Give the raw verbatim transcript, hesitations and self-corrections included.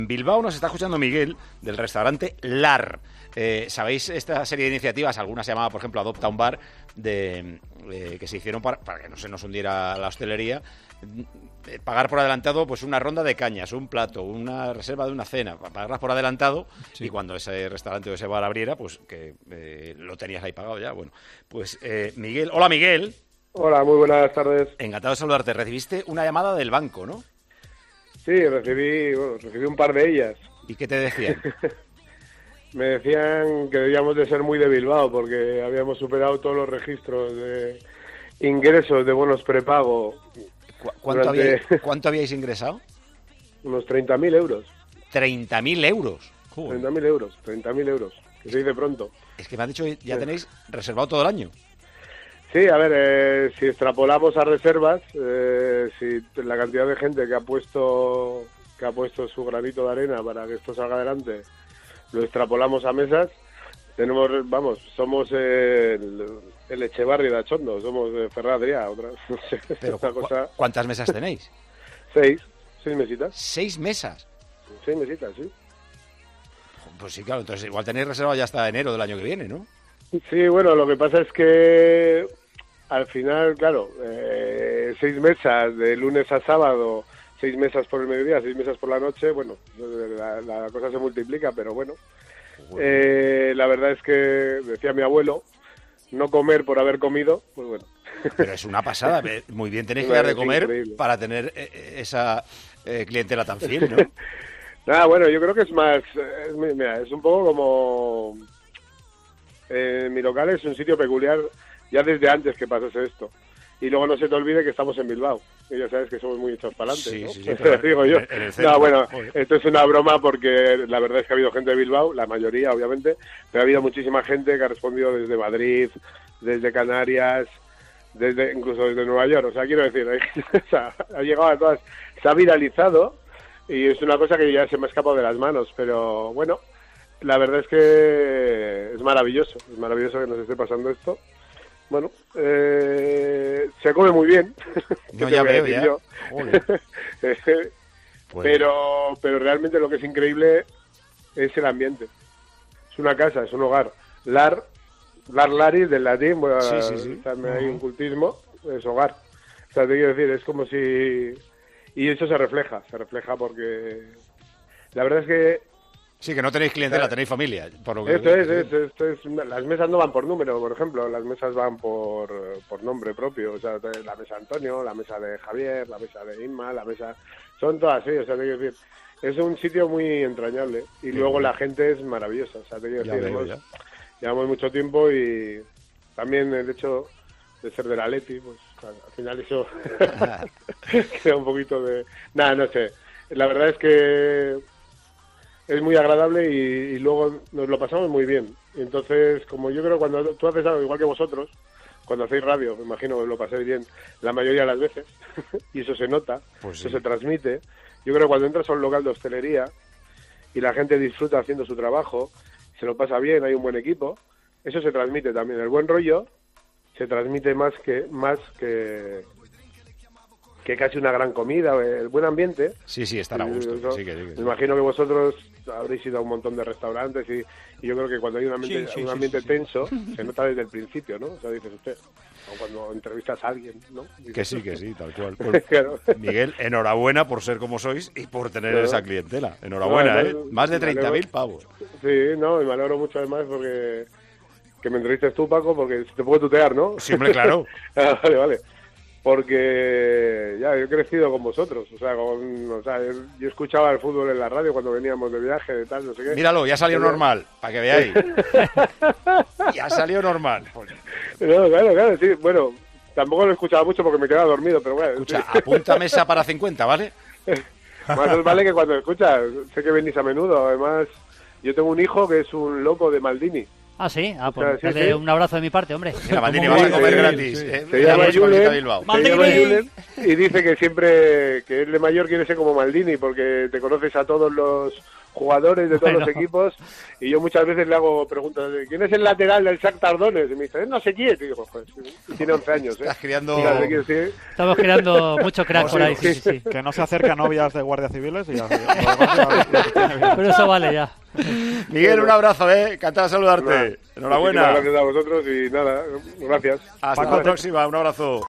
En Bilbao nos está escuchando Miguel, del restaurante Lar. Eh, ¿Sabéis esta serie de iniciativas? Algunas se llamaba, por ejemplo, Adopta un Bar, de, de, que se hicieron para, para que no se nos hundiera la hostelería. Eh, pagar por adelantado pues una ronda de cañas, un plato, una reserva de una cena, pagarlas por adelantado, sí. Y cuando ese restaurante o ese bar abriera, pues que eh, lo tenías ahí pagado ya. Bueno, pues eh, Miguel, hola Miguel. Hola, muy buenas tardes. Encantado de saludarte. Recibiste una llamada del banco, ¿no? Sí, recibí, bueno, recibí un par de ellas. ¿Y qué te decían? Me decían que debíamos de ser muy de Bilbao porque habíamos superado todos los registros de ingresos de bonos prepago. ¿Cu ¿Cuánto, durante... habíais, ¿Cuánto habíais ingresado? Unos treinta mil euros. ¿treinta mil euros? treinta mil euros, treinta mil euros, que se dice pronto. Es que me has dicho que ya tenéis reservado todo el año. Sí, a ver, eh, si extrapolamos a reservas, eh, si la cantidad de gente que ha puesto que ha puesto su granito de arena para que esto salga adelante, lo extrapolamos a mesas, tenemos, vamos, somos el, el Echevarri de Achondo, somos de Ferradría, otra, no sé, Pero, una cosa... ¿cuántas mesas tenéis? Seis, seis mesitas. ¿Seis mesas? Seis mesitas, sí. Pues sí, claro, entonces igual tenéis reservado ya hasta enero del año que viene, ¿no? Sí, bueno, lo que pasa es que al final, claro, eh, seis mesas de lunes a sábado, seis mesas por el mediodía, seis mesas por la noche, bueno, la, la cosa se multiplica, pero bueno. bueno. Eh, la verdad es que, decía mi abuelo, no comer por haber comido, pues bueno. Pero es una pasada, muy bien tenéis que dar de comer increíble. Para tener esa eh, clientela tan fiel, ¿no? Nada, bueno, yo creo que es más, es, mira, es un poco como... Eh, mi local es un sitio peculiar ya desde antes que pasase esto. Y luego no se te olvide que estamos en Bilbao. Y ya sabes que somos muy hechos para adelante, sí, ¿no? Sí, sí, pero digo yo. En el centro, no, bueno, joder. Esto es una broma porque la verdad es que ha habido gente de Bilbao, la mayoría, obviamente, pero ha habido muchísima gente que ha respondido desde Madrid, desde Canarias, desde incluso desde Nueva York. O sea, quiero decir, o sea, ha llegado a todas, se ha viralizado y es una cosa que ya se me ha escapado de las manos, pero bueno, la verdad es que es maravilloso, es maravilloso que nos esté pasando esto. Bueno, eh, se come muy bien. No, ya veo, ya. Pues... pero, pero realmente lo que es increíble es el ambiente. Es una casa, es un hogar. Lar, lar laris del latín, bueno, sí, sí, sí. Hay un cultismo, es hogar. O sea, te quiero decir, es como si... Y eso se refleja, se refleja porque la verdad es que sí, que no tenéis clientela, tenéis familia. Por lo que esto, es, esto, es, esto es, las mesas no van por número, por ejemplo, las mesas van por, por nombre propio. O sea, la mesa de Antonio, la mesa de Javier, la mesa de Inma, la mesa... Son todas así, o sea, te quiero decir, es un sitio muy entrañable. Y sí, luego sí. La gente es maravillosa, o sea, te quiero decir, veo, hemos, llevamos mucho tiempo y también el hecho de ser del Atleti, pues al final eso queda un poquito de... Nada, no sé, la verdad es que... es muy agradable y, y luego nos lo pasamos muy bien. Entonces, como yo creo cuando tú haces algo igual que vosotros, cuando hacéis radio, me imagino que lo paséis bien la mayoría de las veces, y eso se nota, pues sí. Eso se transmite. Yo creo que cuando entras a un local de hostelería y la gente disfruta haciendo su trabajo, se lo pasa bien, hay un buen equipo, eso se transmite también. El buen rollo se transmite más que más que... que casi una gran comida, el buen ambiente. Sí, sí, estar a gusto. Eso, sí, que, sí, que, me sí. imagino que vosotros habréis ido a un montón de restaurantes y, y yo creo que cuando hay un ambiente, sí, sí, un ambiente sí, sí, tenso, sí. Se nota desde el principio, ¿no? O sea, dices usted, o cuando entrevistas a alguien, ¿no? Dices, que sí, que sí, tal cual. Pues, claro. Miguel, enhorabuena por ser como sois y por tener claro. Esa clientela. Enhorabuena, no, ¿eh? Más de treinta mil pavos. Sí, no, y me alegro mucho además porque... que me entrevistes tú, Paco, porque te puedo tutear, ¿no? Sí, hombre, claro. ah, vale, vale. Porque ya yo he crecido con vosotros, o sea, con, o sea, yo escuchaba el fútbol en la radio cuando veníamos de viaje, de tal, no sé qué. Míralo, ya salió Pero... normal, para que veáis. Ya salió normal. No, claro, claro, sí, bueno, tampoco lo escuchaba mucho porque me quedaba dormido, pero bueno. Escucha, sí. Apunta mesa para cincuenta, ¿vale? Más os vale que cuando escuchas, sé que venís a menudo, además, yo tengo un hijo que es un loco de Maldini. Ah, sí, ah, pues O sea, sí, dale sí. un abrazo de mi parte, hombre. Mira, Maldini, Como vas a muy- comer sí, gratis. sí. eh. Se llama Vamos con Visita Julen, Bilbao. se llama Maldini. Julen y dice que siempre que él de mayor quiere ser como Maldini porque te conoces a todos los jugadores de todos Bueno. los equipos y yo muchas veces le hago preguntas de ¿quién es el lateral del Shakhtar Donetsk? Y me dice, "Eh, no sé quién", y digo, pues tiene once años, ¿eh? Estás criando... Claro, te quiero decir. Estamos creando mucho crack por ahí, sí, sí, sí. Que no se acerque a novias de guardias civiles y ya, ya, ya, ya, ya tiene bien. Pero eso vale ya. Miguel, un abrazo, ¿eh? Encantado de saludarte. Nada. Enhorabuena. Muchísimas gracias a vosotros y nada, gracias. Hasta Paco, la próxima. Un abrazo.